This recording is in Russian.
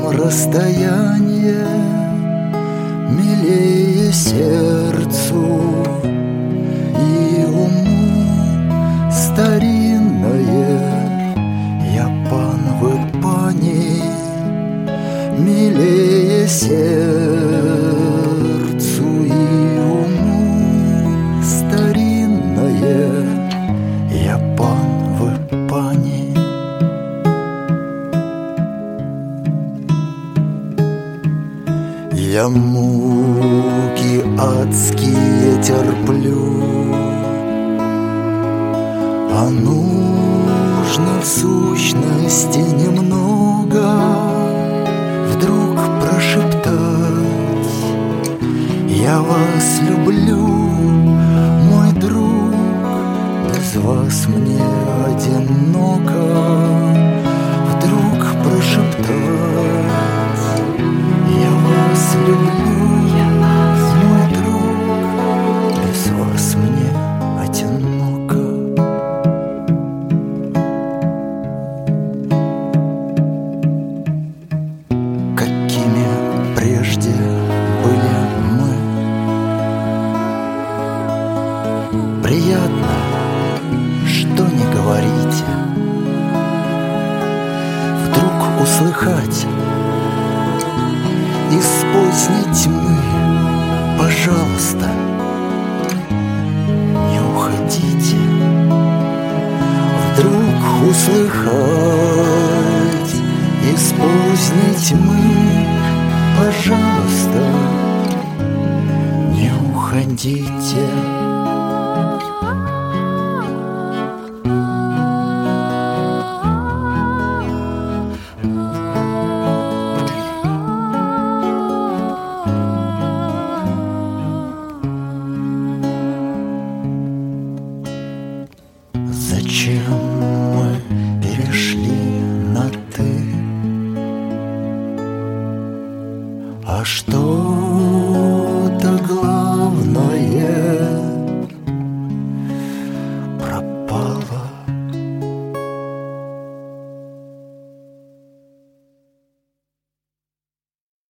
расстояние милее сердцу и уму старинное. Я пан, вы пани, милее сердцу и уму старинное. Я пан, вы пани. Я муки адские терплю, а нужно в сущности немного вдруг прошептать: я вас люблю, мой друг, без вас мне одиноко. Вдруг прошептать: я вас люблю, мой друг, без вас мне одиноко. Какими прежде были мы, приятно, что не говорите. Вдруг услыхать из поздней тьмы: пожалуйста, не уходите. Вдруг услыхать из поздней тьмы: пожалуйста, не уходите. Зачем мы перешли на «ты»? А что